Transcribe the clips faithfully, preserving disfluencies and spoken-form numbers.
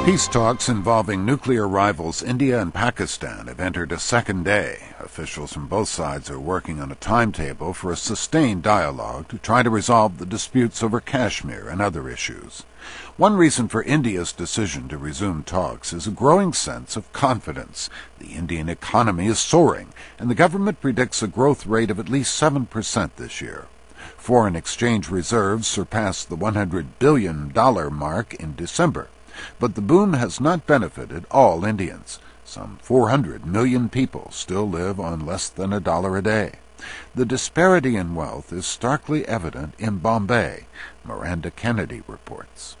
Peace talks involving nuclear rivals India and Pakistan have entered a second day. Officials from both sides are working on a timetable for a sustained dialogue to try to resolve the disputes over Kashmir and other issues. One reason for India's decision to resume talks is a growing sense of confidence. The Indian economy is soaring, and the government predicts a growth rate of at least seven percent this year. Foreign exchange reserves surpassed the one hundred billion dollars mark in December. But the boom has not benefited all Indians. Some four hundred million people still live on less than a dollar a day. The disparity in wealth is starkly evident in Bombay. Miranda Kennedy reports.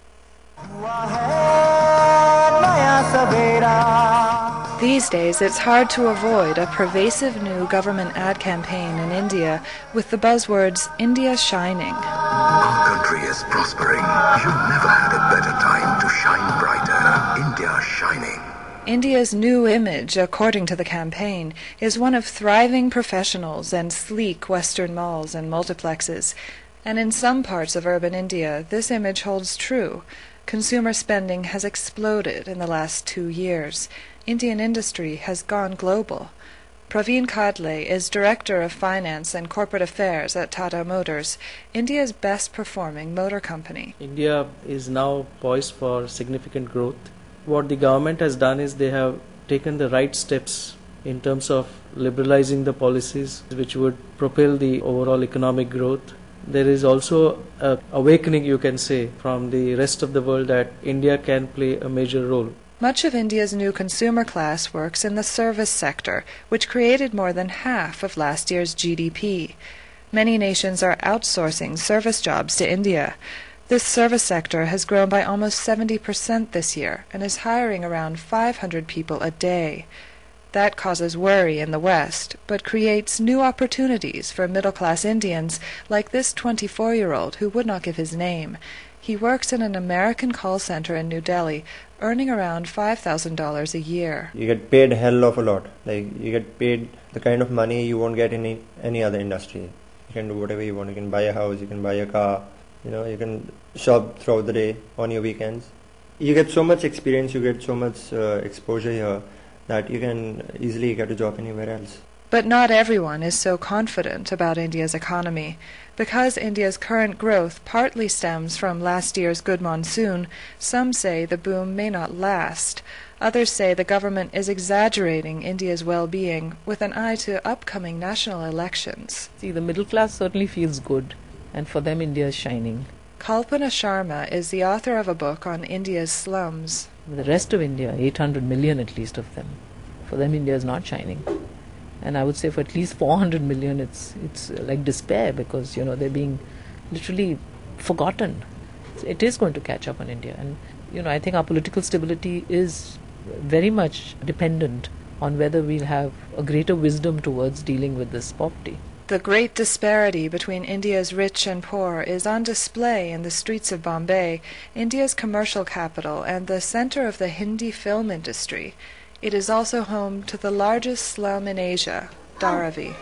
These days, it's hard to avoid a pervasive new government ad campaign in India with the buzzwords, India shining. Our country is prospering. You've never had a better time to shine brighter. India shining. India's new image, according to the campaign, is one of thriving professionals and sleek Western malls and multiplexes. And in some parts of urban India, this image holds true. Consumer spending has exploded in the last two years. Indian industry has gone global. Praveen Kadle is Director of Finance and Corporate Affairs at Tata Motors, India's best-performing motor company. India is now poised for significant growth. What the government has done is they have taken the right steps in terms of liberalizing the policies which would propel the overall economic growth. There is also an awakening, you can say, from the rest of the world that India can play a major role. Much of India's new consumer class works in the service sector, which created more than half of last year's G D P. Many nations are outsourcing service jobs to India. This service sector has grown by almost seventy percent this year and is hiring around five hundred people a day. That causes worry in the West, but creates new opportunities for middle-class Indians like this twenty-four-year-old who would not give his name. He works in an American call center in New Delhi, earning around five thousand dollars a year. You get paid a hell of a lot. Like, you get paid the kind of money you won't get in any, any other industry. You can do whatever you want. You can buy a house, you can buy a car, you know, you can shop throughout the day on your weekends. You get so much experience, you get so much uh, exposure here that you can easily get a job anywhere else. But not everyone is so confident about India's economy. Because India's current growth partly stems from last year's good monsoon, some say the boom may not last. Others say the government is exaggerating India's well-being with an eye to upcoming national elections. See, the middle class certainly feels good, and for them India is shining. Kalpana Sharma is the author of a book on India's slums. The rest of India, eight hundred million at least of them, for them India is not shining. And I would say for at least four hundred million it's it's like despair, because you know they're being literally forgotten. It is going to catch up on India, and you know I think our political stability is very much dependent on whether we'll have a greater wisdom towards dealing with this poverty. The great disparity between India's rich and poor is on display in the streets of Bombay, India's commercial capital and the center of the Hindi film industry. It is also home to the largest slum in Asia, Dharavi.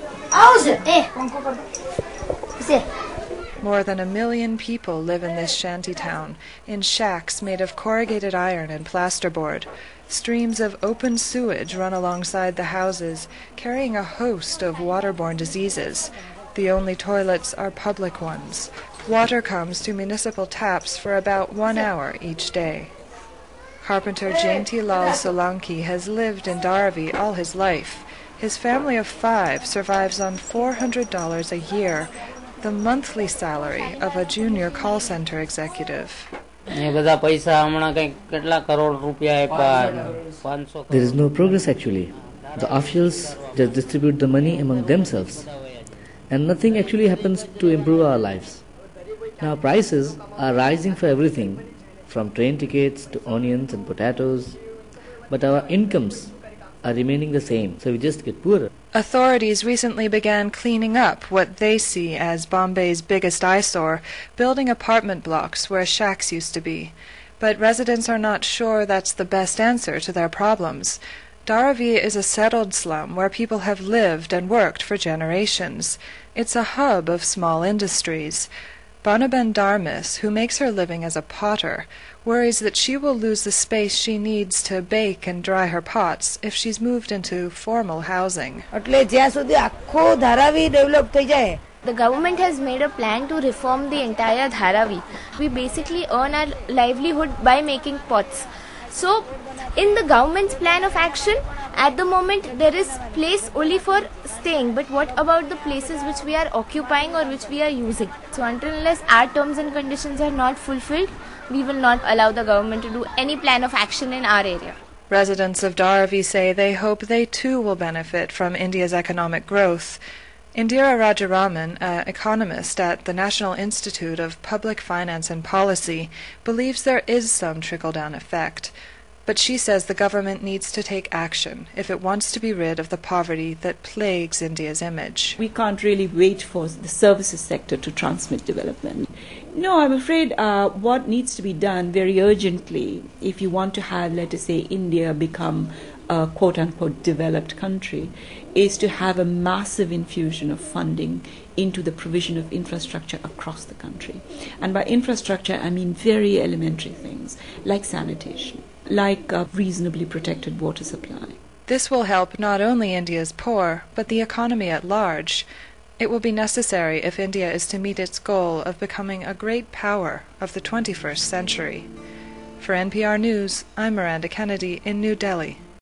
More than a million people live in this shanty town, in shacks made of corrugated iron and plasterboard. Streams of open sewage run alongside the houses, carrying a host of waterborne diseases. The only toilets are public ones. Water comes to municipal taps for about one hour each day. Carpenter Jainti Lal Solanki has lived in Dharavi all his life. His family of five survives on four hundred dollars a year, the monthly salary of a junior call center executive. There is no progress actually. The officials just distribute the money among themselves, and nothing actually happens to improve our lives. Now prices are rising for everything, from train tickets to onions and potatoes, but our incomes are remaining the same, so we just get poorer. Authorities recently began cleaning up what they see as Bombay's biggest eyesore, building apartment blocks where shacks used to be. But residents are not sure that's the best answer to their problems. Dharavi is a settled slum where people have lived and worked for generations. It's a hub of small industries. Banaben Dharmis, who makes her living as a potter, worries that she will lose the space she needs to bake and dry her pots if she's moved into formal housing. The government has made a plan to reform the entire Dharavi. We basically earn our livelihood by making pots. So, in the government's plan of action, at the moment there is place only for staying, but what about the places which we are occupying or which we are using? So until unless our terms and conditions are not fulfilled, we will not allow the government to do any plan of action in our area. Residents of Dharavi say they hope they too will benefit from India's economic growth. Indira Rajaraman, an economist at the National Institute of Public Finance and Policy, believes there is some trickle-down effect. But she says the government needs to take action if it wants to be rid of the poverty that plagues India's image. We can't really wait for the services sector to transmit development. No, I'm afraid uh, what needs to be done very urgently, if you want to have, let us say, India become a quote-unquote developed country, is to have a massive infusion of funding into the provision of infrastructure across the country. And by infrastructure, I mean very elementary things like sanitation, like a reasonably protected water supply. This will help not only India's poor, but the economy at large. It will be necessary if India is to meet its goal of becoming a great power of the twenty-first century. For N P R News, I'm Miranda Kennedy in New Delhi.